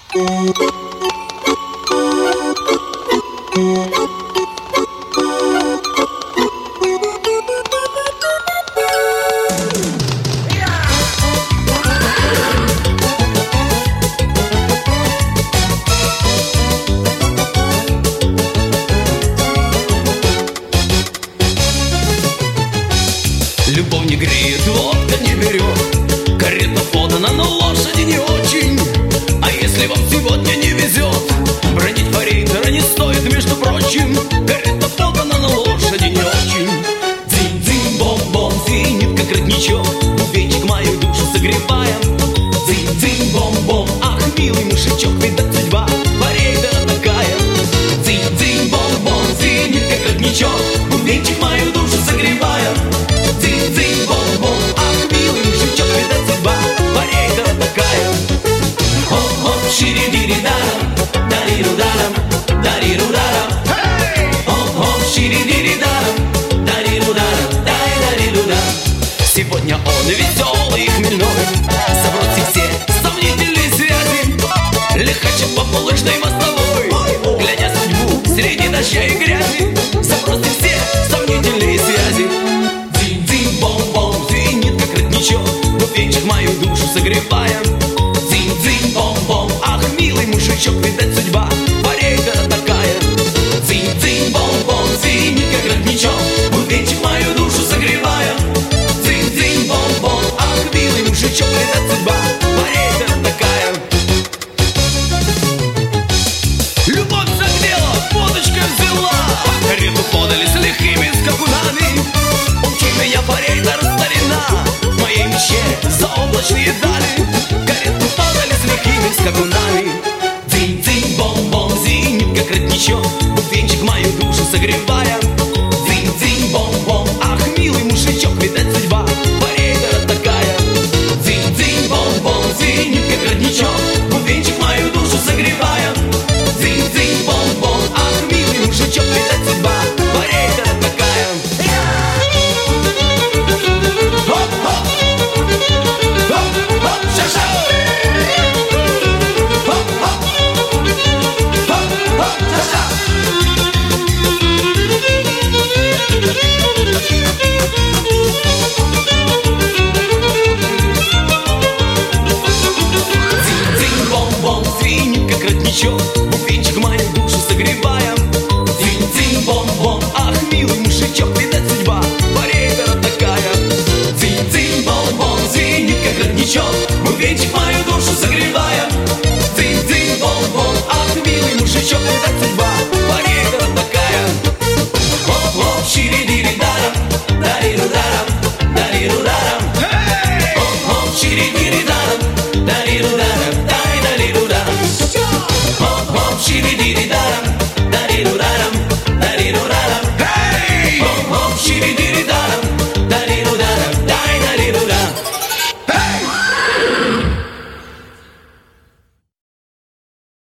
Любовь не греет, водка не берет, карета подана, но лошади не очень. А если вам сегодня не везет, бронить форейтера не стоит, между прочим. Карета подана, но лошади не очень. Дзинь-дзинь-бом-бом, звенит как родничок, бубенчик мою душу согревая. Дзинь-дзинь-бом-бом, ах, милый мужичок, видать судьба форейтера такая. Дзинь-дзинь-бом-бом, звенит как родничок, бубенчик мою душу согревая. Дзинь-дзинь-бом-бом, ах, милый мужичок, видать судьба форейтера такая. Хоп-хоп, шири-дири-дарам, дари-ру-дарам, дари-ру-дарам. Хоп-хоп, шири-дири-дарам, дари-ру-дарам, дай-дари-ру-дарам. Сегодня он веселый и хмельной, забросьте все сомнительные связи, лихачит по булыжной мостовой, глядя судьбу среди дождя и грязи. Забросьте все сомнительные связи. Дзинь-дзинь-бом-бом, звенит как родничок, бубенчик мою душу согревая. Дзинь-дзинь-бом-бом, ах, милый мужичок, видать судьба форейтера такая. Дзинь-дзинь-бом-бом, звенит как родничок, бубенчик мою душу согревая. Дзинь-дзинь-бом-бом, ах, милый мужичок, видать судьба форейтера такая. Любовь согрела, водочка взяла, карету подали с лихими скакунами. Учи меня, форейтер, старина, моей мечте заоблачные дали. Карету подали с лихими скакунами. Дзинь-дзинь-бом-бом, звенит как родничок, бубенчик мою душу согревая. Дзинь-дзинь-бом-бом, ах, милый мужичок, видать судьба форейтера такая. Дзинь-дзинь-бом-бом, звенит как родничок, бубенчик мою душу согревая. Дзинь-дзинь-бом-бом, ах, милый мужичок, видать судьба форейтера такая. Хоп-хоп, хоп-хоп, ша-ша. Хоп-хоп, хоп-хоп, ша-ша. Дзинь-дзинь-бом-бом, звенит как родничок, бубенчик мою душу согревая. Дзинь-дзинь-бом-бом, ах, милый мужичок, видать судьба форейтера такая. Дзинь-дзинь-бом-бом, звенит как родничок, бубенчик мою